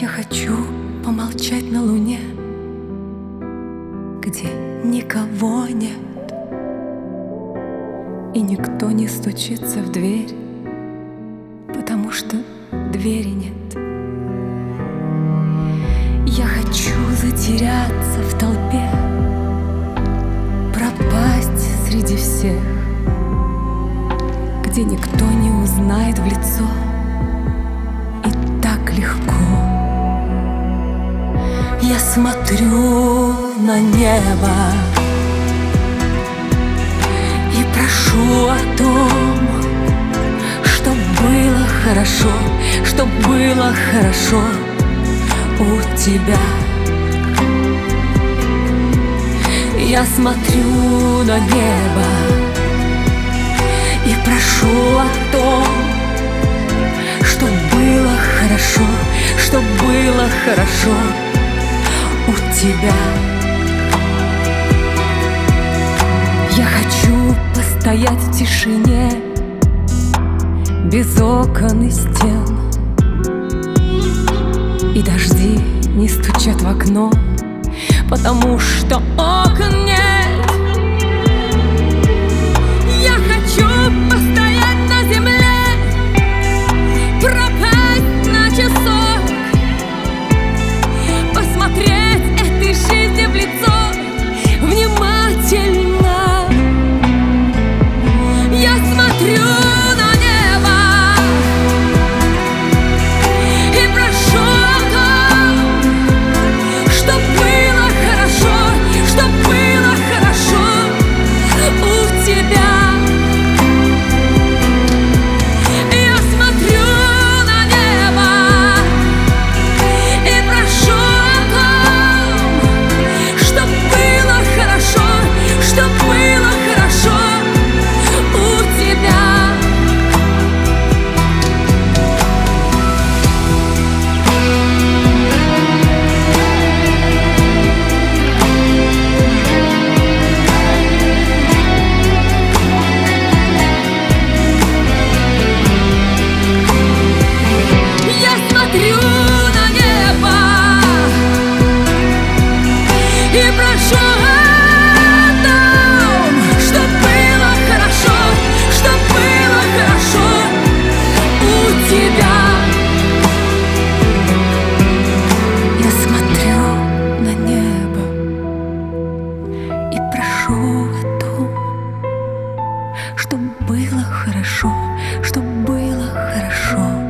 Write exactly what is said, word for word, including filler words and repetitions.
Я хочу помолчать на луне, где никого нет, и никто не стучится в дверь, потому что двери нет. Я хочу затеряться в толпе, пропасть среди всех, где никто не узнает в лицо, и так легко. Я смотрю на небо и прошу о том, чтоб было хорошо, чтоб было хорошо у тебя. Я смотрю на небо и прошу о том, чтоб было хорошо, чтоб было хорошо у тебя. Я хочу постоять в тишине, без окон и стен, и дожди не стучат в окно, потому что окон нет. Я хочу постоять на земле, пропасть на часок, посмотреть этой жизни в лицо внимательно. Я смотрю на небо и прошу о том, чтоб было хорошо, чтоб было хорошо у тебя. Я смотрю на небо и прошу о том, чтоб было хорошо, чтоб было хорошо у тебя. Я смотрю на небо и прошу о том, чтоб было хорошо, чтоб было хорошо у тебя. Я смотрю на небо и прошу о том, чтоб было хорошо, чтоб было хорошо